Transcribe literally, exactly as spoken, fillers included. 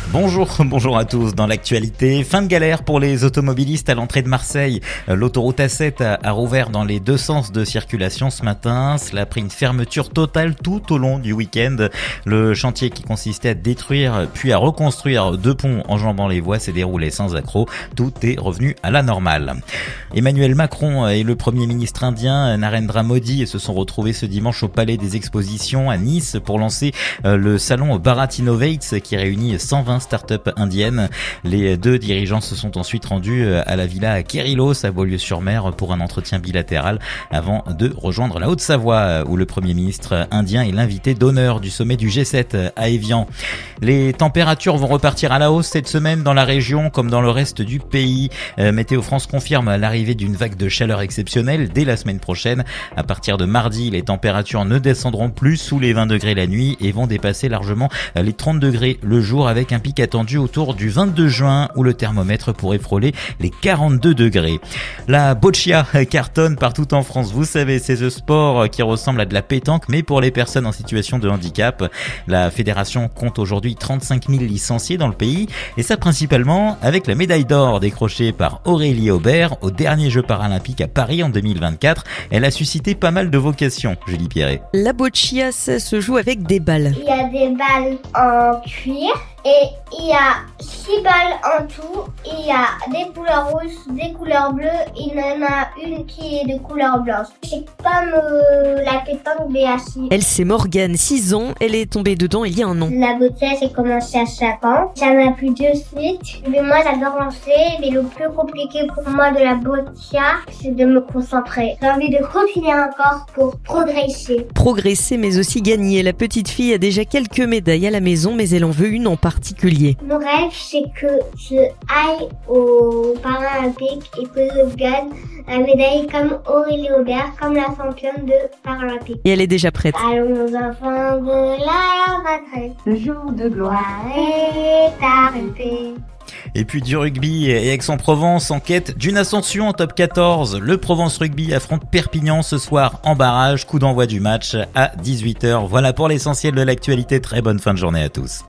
Bonjour, bonjour à tous. Dans l'actualité, fin de galère pour les automobilistes à l'entrée de Marseille. L'autoroute A sept a rouvert dans les deux sens de circulation ce matin. Cela a pris une fermeture totale tout au long du week-end. Le chantier qui consistait à détruire puis à reconstruire deux ponts enjambant les voies s'est déroulé sans accroc. Tout est revenu à la normale. Emmanuel Macron et le Premier ministre indien Narendra Modi se sont retrouvés ce dimanche au Palais des Expositions à Nice pour lancer le salon Bharat Innovates qui réunit cent vingt start-up indiennes. Les deux dirigeants se sont ensuite rendus à la villa Kérilos à Beaulieu-sur-Mer pour un entretien bilatéral avant de rejoindre la Haute-Savoie où le Premier ministre indien est l'invité d'honneur du sommet du G sept à Évian. Les températures vont repartir à la hausse cette semaine dans la région comme dans le reste du pays. Météo France confirme l'arrivée d'une vague de chaleur exceptionnelle dès la semaine prochaine. À partir de mardi, les températures ne descendront plus sous les vingt degrés la nuit et vont dépasser largement les trente degrés le jour avec un pic attendu autour du vingt-deux juin où le thermomètre pourrait frôler les quarante-deux degrés. La boccia cartonne partout en France. Vous savez, c'est ce sport qui ressemble à de la pétanque mais pour les personnes en situation de handicap. La fédération compte aujourd'hui trente-cinq mille licenciés dans le pays et ça principalement avec la médaille d'or décrochée par Aurélie Aubert aux derniers Jeux paralympiques à Paris en deux mille vingt-quatre. Elle a suscité pas mal de vocations, Julie Pierret. La boccia, ça se joue avec des balles. Il y a des balles en cuir. Et il y a six balles en tout, il y a des couleurs rouges, des couleurs bleues, il y en a une qui est de couleur blanche. C'est comme euh, la pétanque B H I. Elle, c'est Morgane, six ans, elle est tombée dedans il y a un an. La boccia, j'ai commencé à cinq ans, ça m'a plu de suite. Mais moi, j'adore lancer, mais le plus compliqué pour moi de la boccia, c'est de me concentrer. J'ai envie de continuer encore pour progresser. Progresser, mais aussi gagner. La petite fille a déjà quelques médailles à la maison, mais elle en veut une en particulier. Mon rêve, c'est que je aille aux Paralympiques et que je gagne la médaille comme Aurélie Aubert, comme la championne de Paralympique. Et elle est déjà prête. Allons enfants de la patrie, le jour de gloire est arrivé. Et puis du rugby et Aix-en-Provence en quête d'une ascension en top quatorze. Le Provence Rugby affronte Perpignan ce soir en barrage. Coup d'envoi du match à dix-huit heures. Voilà pour l'essentiel de l'actualité. Très bonne fin de journée à tous.